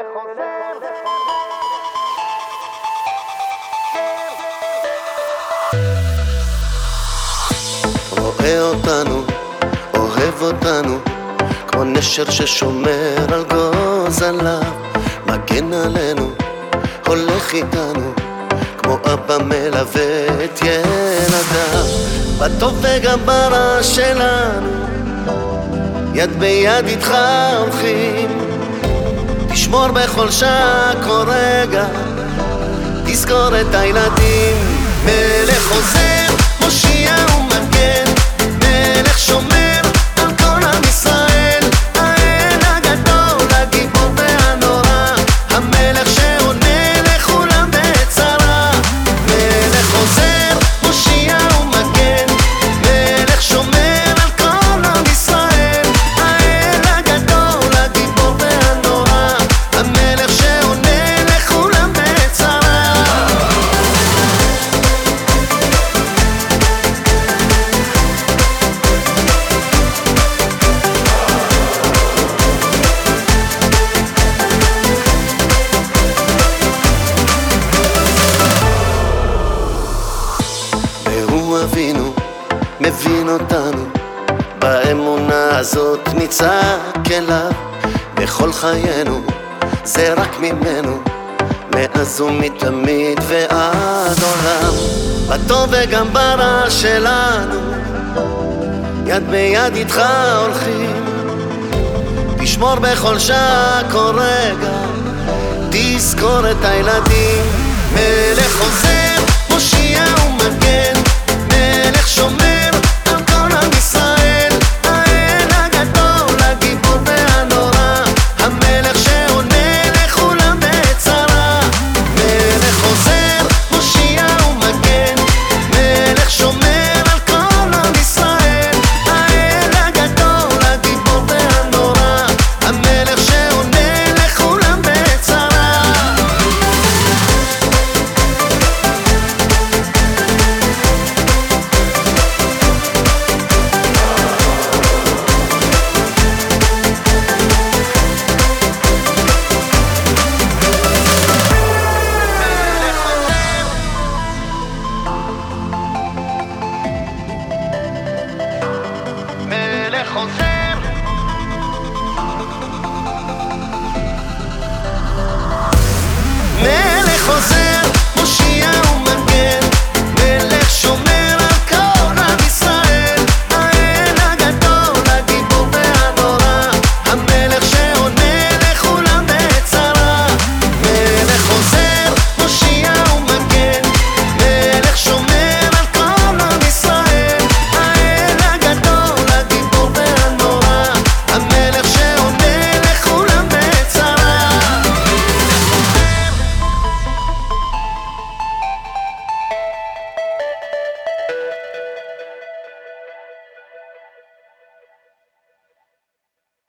רואה אותנו, אוהב אותנו, כמו נשר ששומר על גוזליו, מגן עלינו, הולך איתנו, כמו אבא מלווה את ילדיו, בטוב וגם ברע שלנו, יד ביד איתך הולכים, תשמור בכל שעה כל רגע, תזכור את הילדים. מלך עוזר, מושיע ומגן, מלך שומר על כל עם ישראל, האל הגדול, הגיבור והנורא, המלך שעונה לכולם בצרה. מלך עוזר, מושיע ומגן, מלך שומר על כל עם ישראל, האל הגדול, הגיבור והנורא, המלך שעונה לכולם בצרה. והוא אבינו, מבין אותנו, באמונה הזאת נצעק אליו, בכל חיינו זה רק ממנו, מאז ומתמיד ועד עולם, בטוב וגם ברע שלנו, יד ביד איתך הולכים, תשמור בכל שעה כל רגע, תזכור את הילדים. מלך עוזר